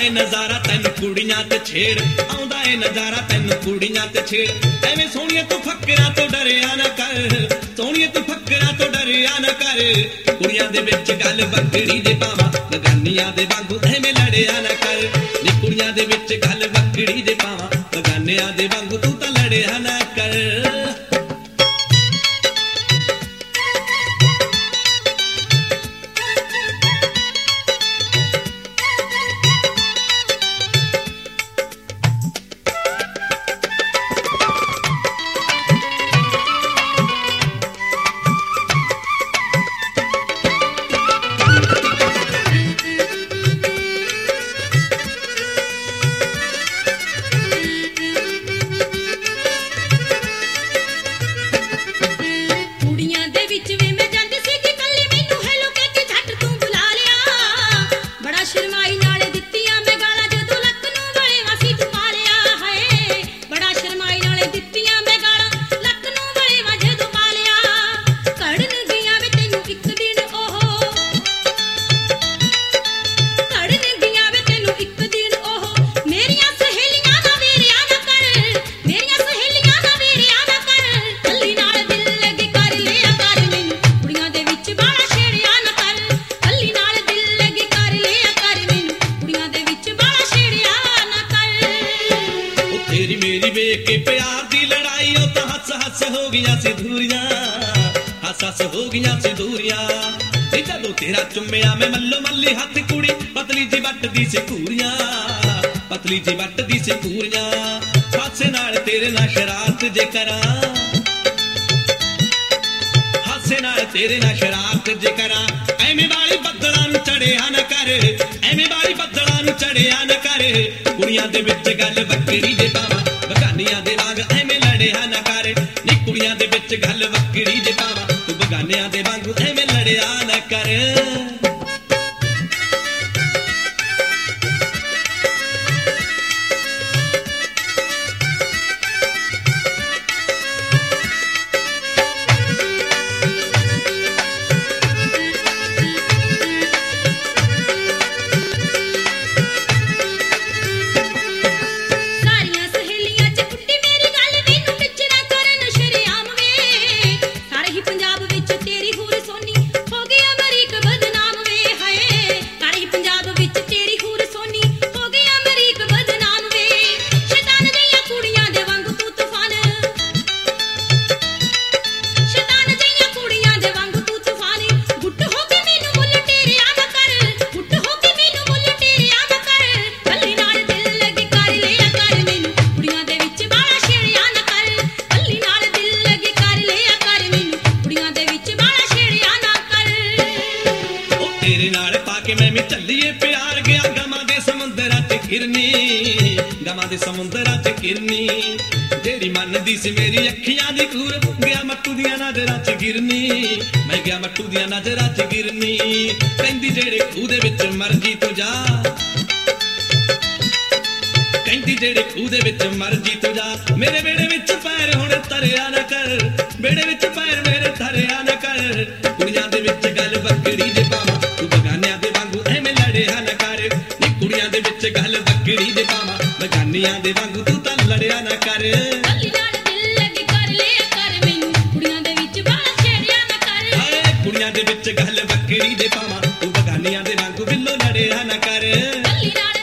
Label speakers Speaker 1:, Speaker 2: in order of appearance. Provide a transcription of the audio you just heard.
Speaker 1: ਏ ਨਜ਼ਾਰਾ ਤੈਨੂੰ ਕੁੜੀਆਂ ਤੇ ਛੇੜ, ਆਉਂਦਾ ਏ ਨਜ਼ਾਰਾ ਤੈਨੂੰ ਕੁੜੀਆਂ ਤੇ ਛੇੜ। ਐਵੇਂ ਸੋਹਣੀਏ ਤੂੰ ਫੱਕਰਾਂ ਤੋਂ ਡਰਿਆ ਨਾ ਕਰ, ਸੋਹਣੀਏ ਤੂੰ ਫੱਕਰਾਂ ਤੋਂ ਡਰਿਆ ਨਾ ਕਰ। ਕੁੜੀਆਂ ਦੇ ਵਿੱਚ ਗੱਲ ਬੱਕਰੀ ਦੇ ਪਾਵਾਂ, ਬਗਾਨੀਆਂ ਦੇ ਵਾਂਗੂ ਐਵੇਂ ਲੜਿਆ ਨਾ ਕਰ। ਨੀ ਕੁੜੀਆਂ ਦੇ ਵਿੱਚ ਗੱਲ ਬੱਕਰੀ ਦੇ ਪਾਵਾਂ, ਬਗਾਨਿਆਂ ਦੇ ਵਾਂਗੂ ਤੂੰ ਤਾਂ ਲੜਿਆ ਨਾ ਕਰ। के प्यार दी लड़ाई ओ तो हस हस हो गया सी दूरियां, हस हस हो गया सी दूरियां। जदों तेरा चुम्मिया मैं मल्लो मल्ली हथ कुड़ी पतली जी वट दी सी कूरियां, पतली जी वट दी सी कूरियां। हासे नाल तेरे नाल शरारत जे करा, हासे नाल तेरे नाल शरारत जे करा। एवें वाली बदलां नूं चढ़िया ना कर, एवें वाली बदलां नूं चढ़िया ना कर। कुड़ियां दे विच गल बकरी दे पावां, बगानियां दे वांग एवें लड़िया ना कर। नी कुड़ियां दे विच गल बकरी दे पावां, तू बगानियां दे वांग एवें लड़िया ना कर। तेरे नाल पाके मैं भी चलिए प्यार गया गमां दे समुंदरां च घिरनी, गमां दे समुंदरां च घिरनी। जेड़ी मनदी सी मेरी अखियां दी कूर, गया मट्टू दियां नजरां च गिरनी, मैं गया मट्टू दियां नजरां च गिरनी। कहंदी जेड़े खूह दे विच मर्जी तू जा, कहंदी जेड़े खूह दे विच मर्जी तू जा। मेरे बेड़े विच पैर हुण धरिया ना कर, बेड़े विच पैर मेरे धरिया ना कर। कुड़ियां दे विच गल बकरी दे पावां, बगानियां दे वांगू एवें लड़िया ना कर। नी कुड़ियां दे विच गल बकरी दे पावां, बगानियां दे वांगू तू तां लड़िया ना कर। कुड़ियां दे विच गल बकरी दे पावां, तू बगानियां दे वांगू बिल्लो लड़िया ना कर।